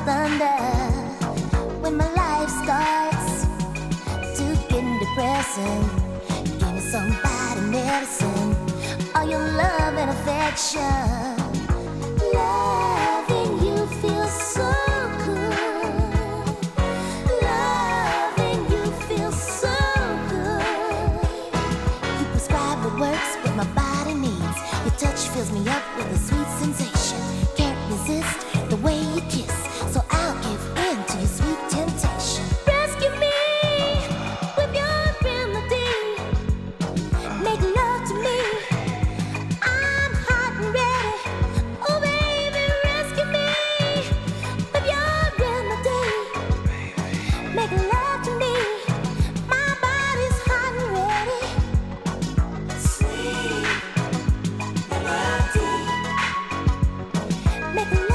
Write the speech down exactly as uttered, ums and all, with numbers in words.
thunder. When my life starts to get depressing, give me somebody medicine. All your love and affection. Loving you feels so good. Loving you feels so good. You prescribe what works, what my body needs. Your touch fills me up with a sweet sensation. Can't resist the way you kiss, so I'll give in to your sweet temptation. Rescue me with your remedy. Make love to me. I'm hot and ready. Oh baby, rescue me with your remedy. Make love to me. My body's hot and ready. Sweet melody. Make love.